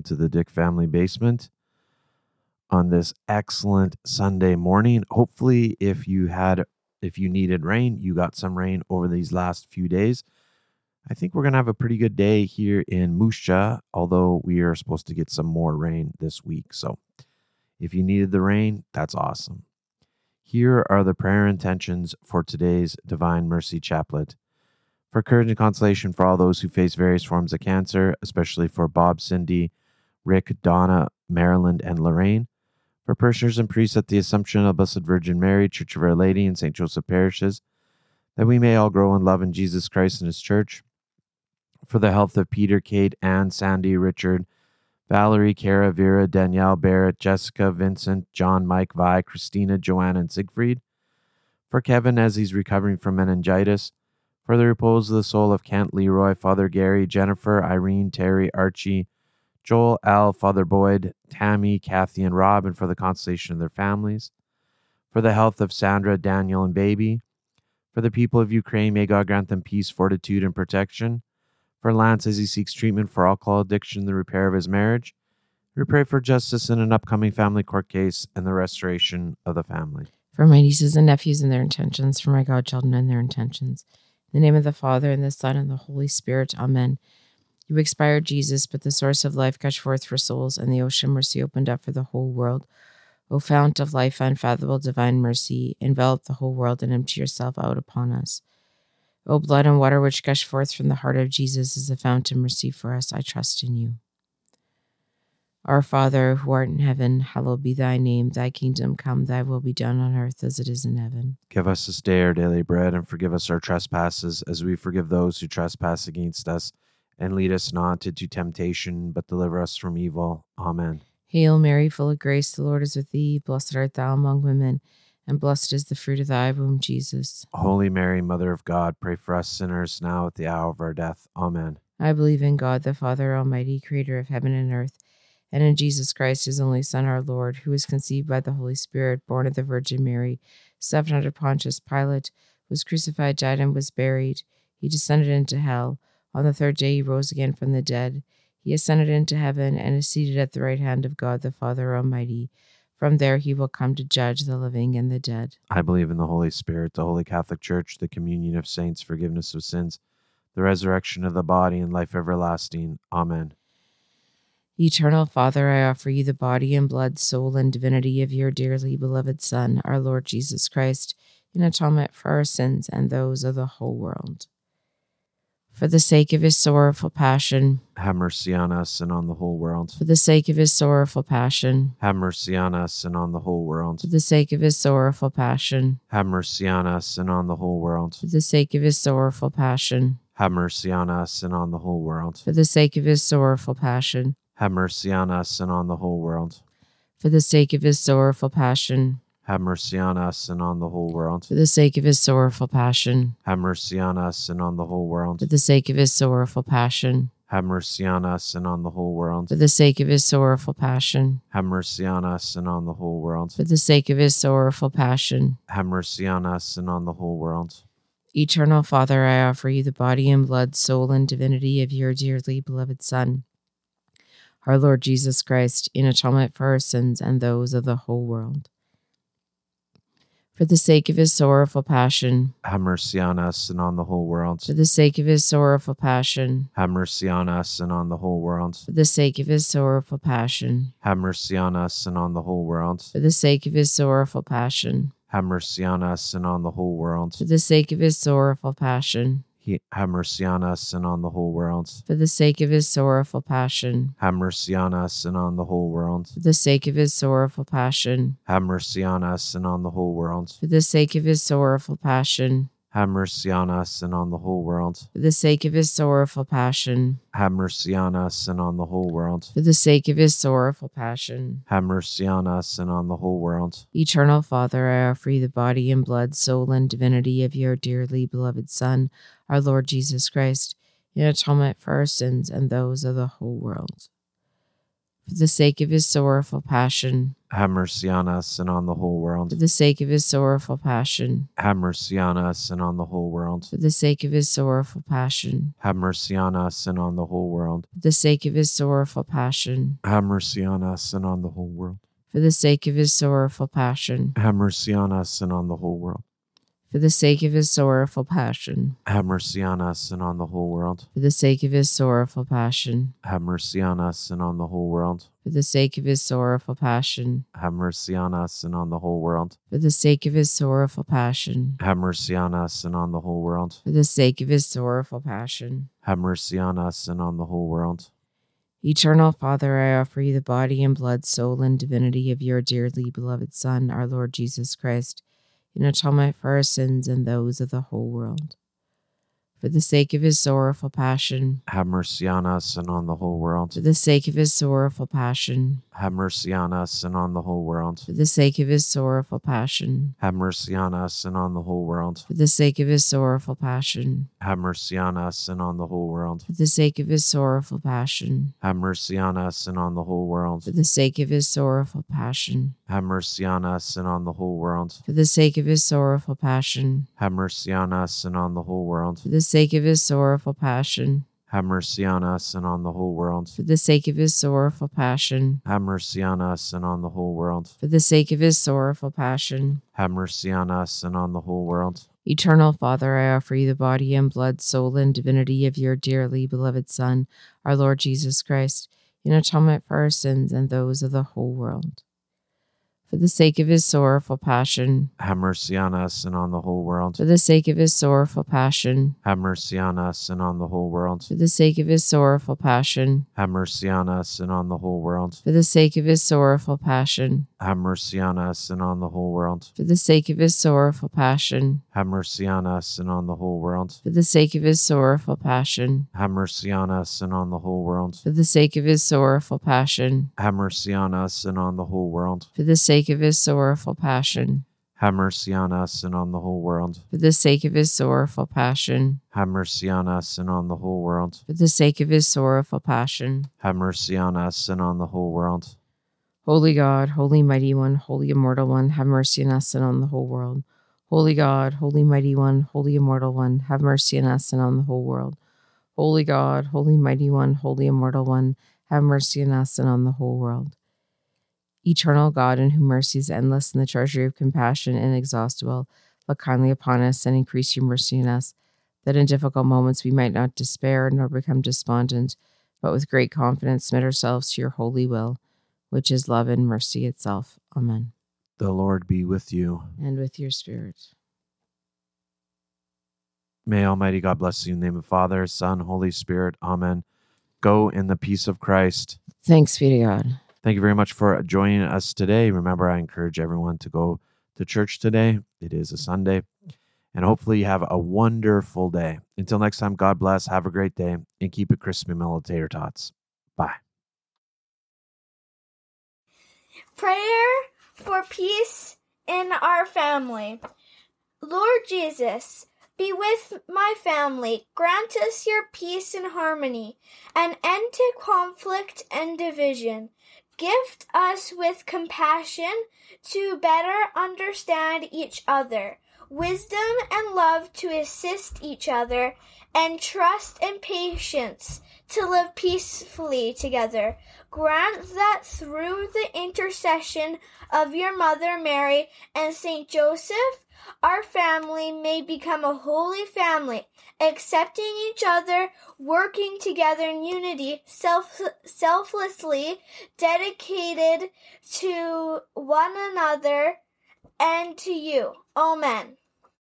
to the Dick Family Basement on this excellent Sunday morning. Hopefully, if you needed rain, you got some rain over these last few days. I think we're going to have a pretty good day here in Moose Jaw, although we are supposed to get some more rain this week. So if you needed the rain, that's awesome. Here are the prayer intentions for today's Divine Mercy Chaplet. For courage and consolation for all those who face various forms of cancer, especially for Bob, Cindy, Rick, Donna, Marilyn, and Lorraine. For parishioners and priests at the Assumption of Blessed Virgin Mary, Church of Our Lady, and St. Joseph parishes, that we may all grow in love in Jesus Christ and His Church. For the health of Peter, Kate, Anne, Sandy, Richard, Valerie, Kara, Vera, Danielle, Barrett, Jessica, Vincent, John, Mike, Vi, Christina, Joanna, and Siegfried. For Kevin as he's recovering from meningitis. For the repose of the soul of Kent, Leroy, Father Gary, Jennifer, Irene, Terry, Archie, Joel, Al, Father Boyd, Tammy, Kathy, and Rob, and for the consolation of their families. For the health of Sandra, Daniel, and Baby. For the people of Ukraine, may God grant them peace, fortitude, and protection. For Lance as he seeks treatment for alcohol addiction and the repair of his marriage. We pray for justice in an upcoming family court case and the restoration of the family. For my nieces and nephews and their intentions, for my godchildren and their intentions. In the name of the Father, and the Son, and the Holy Spirit. Amen. You expired, Jesus, but the source of life gushed forth for souls, and the ocean mercy opened up for the whole world. O fount of life, unfathomable divine mercy, envelop the whole world and empty yourself out upon us. O blood and water which gush forth from the heart of Jesus is a fount of mercy for us. I trust in you. Our Father, who art in heaven, hallowed be thy name. Thy kingdom come, thy will be done on earth as it is in heaven. Give us this day our daily bread, and forgive us our trespasses, as we forgive those who trespass against us. And lead us not into temptation, but deliver us from evil. Amen. Hail Mary, full of grace, the Lord is with thee. Blessed art thou among women, and blessed is the fruit of thy womb, Jesus. Holy Mary, Mother of God, pray for us sinners now at the hour of our death. Amen. I believe in God, the Father Almighty, creator of heaven and earth, and in Jesus Christ, his only Son, our Lord, who was conceived by the Holy Spirit, born of the Virgin Mary, suffered under Pontius Pilate, was crucified, died, and was buried. He descended into hell. On the third day he rose again from the dead. He ascended into heaven and is seated at the right hand of God, the Father Almighty. From there he will come to judge the living and the dead. I believe in the Holy Spirit, the Holy Catholic Church, the communion of saints, forgiveness of sins, the resurrection of the body, and life everlasting. Amen. Eternal Father, I offer you the body and blood, soul, and divinity of your dearly beloved Son, our Lord Jesus Christ, in atonement for our sins and those of the whole world. For the sake of his sorrowful passion, have mercy on us and on the whole world. For the sake of his sorrowful passion, have mercy on us and on the whole world. For the sake of his sorrowful passion, have mercy on us and on the whole world. For the sake of his sorrowful passion, have mercy on us and on the whole world. For the sake of his sorrowful passion, have mercy on us and on the whole world. For the sake of his sorrowful passion, have mercy on us and on the whole world. For the sake of his sorrowful passion, have mercy on us and on the whole world. For the sake of his sorrowful passion, have mercy on us and on the whole world. For the sake of his sorrowful passion, have mercy on us and on the whole world. For the sake of his sorrowful passion, have mercy on us and on the whole world. Eternal Father, I offer you the body and blood, soul, and divinity of your dearly beloved Son, our Lord Jesus Christ, in atonement for our sins and those of the whole world. For the sake of his sorrowful passion, have mercy on us and on the whole world. For the sake of his sorrowful passion, have mercy on us and on the whole world. For the sake of his sorrowful passion, have mercy on us and on the whole world. For the sake of his sorrowful passion, have mercy on us and on the whole world. For the sake of his sorrowful passion, have mercy on us and on the whole world. For the sake of his sorrowful passion, have mercy on us and on the whole world. For the sake of his sorrowful passion, have mercy on us and on the whole world. For the sake of his sorrowful passion, have mercy on us and on the whole world. For the sake of his sorrowful passion, have mercy on us and on the whole world. For the sake of his sorrowful passion, have mercy on us and on the whole world. Eternal Father, I offer you the body and blood, soul, and divinity of your dearly beloved Son, our Lord Jesus Christ, in atonement for our sins and those of the whole world. For the sake of his sorrowful passion. Have mercy on us and on the whole world. For the sake of his sorrowful passion. Have mercy on us and on the whole world. For the sake of his sorrowful passion. Have mercy on us and on the whole world. For the sake of his sorrowful passion. Have mercy on us and on the whole world. For the sake of his sorrowful passion. Have mercy on us and on the whole world. For the sake of his sorrowful passion. Have mercy on us and on the whole world. For the sake of his sorrowful passion. Have mercy on us and on the whole world. For the sake of his sorrowful passion. Have mercy on us and on the whole world. For the sake of his sorrowful passion. Have mercy on us and on the whole world. For the sake of his sorrowful passion. Have mercy on us and on the whole world. Eternal Father, I offer you the body and blood, soul, and divinity of your dearly beloved Son, our Lord Jesus Christ, in atonement for our sins and those of the whole world. For the sake of his sorrowful passion. Have mercy on us and on the whole world. For the sake of his sorrowful passion. Have mercy on us and on the whole world. For the sake of his sorrowful passion. Have mercy on us and on the whole world. For the sake of his sorrowful passion. Have mercy on us and on the whole world. For the sake of his sorrowful passion. Have mercy on us and on the whole world. For the sake of his sorrowful passion. Have mercy on us and on the whole world. For the sake of his sorrowful passion. Have mercy on us and on the whole world. For the sake of his sorrowful passion. Have mercy on us and on the whole world. For the sake of his sorrowful passion. Have mercy on us and on the whole world. For the sake of his sorrowful passion. Have mercy on us and on the whole world. Eternal Father, I offer you the body and blood, soul, and divinity of your dearly beloved Son, our Lord Jesus Christ, in atonement for our sins and those of the whole world. For the sake of his sorrowful passion. Have mercy on us and on the whole world. For the sake of his sorrowful passion. Have mercy on us and on the whole world. For the sake of his sorrowful passion. Have mercy on us and on the whole world. For the sake of his sorrowful passion. Have mercy on us and on the whole world. For the sake of his sorrowful passion. Have mercy on us and on the whole world. For the sake of his sorrowful passion. Have mercy on us and on the whole world. For the sake of his sorrowful passion. Have mercy on us and on the whole world. For the sake of his sorrowful passion. Have mercy on us and on the whole world. For the sake of his sorrowful passion. Have mercy on us and on the whole world. For the sake of his sorrowful passion. Have mercy on us and on the whole world. Holy God, Holy Mighty One, Holy Immortal One, have mercy on us and on the whole world. Holy God, Holy Mighty One, Holy Immortal One, have mercy on us and on the whole world. Holy God, Holy Mighty One, Holy Immortal One, have mercy on us and on the whole world. Eternal God, in whom mercy is endless and the treasury of compassion inexhaustible, look kindly upon us and increase your mercy in us, that in difficult moments we might not despair nor become despondent, but with great confidence submit ourselves to your holy will, which is love and mercy itself. Amen. The Lord be with you. And with your spirit. May Almighty God bless you in the name of the Father, Son, Holy Spirit. Amen. Go in the peace of Christ. Thanks be to God. Thank you very much for joining us today. Remember, I encourage everyone to go to church today. It is a Sunday. And hopefully you have a wonderful day. Until next time, God bless. Have a great day. And keep it crispy, Militator Tots. Bye. Prayer for peace in our family. Lord Jesus, be with my family. Grant us your peace and harmony, an end to conflict and division. Gift us with compassion to better understand each other, wisdom and love to assist each other, and trust and patience to live peacefully together. Grant that through the intercession of your Mother Mary and Saint Joseph, our family may become a holy family, accepting each other, working together in unity, selflessly dedicated to one another and to you. Amen.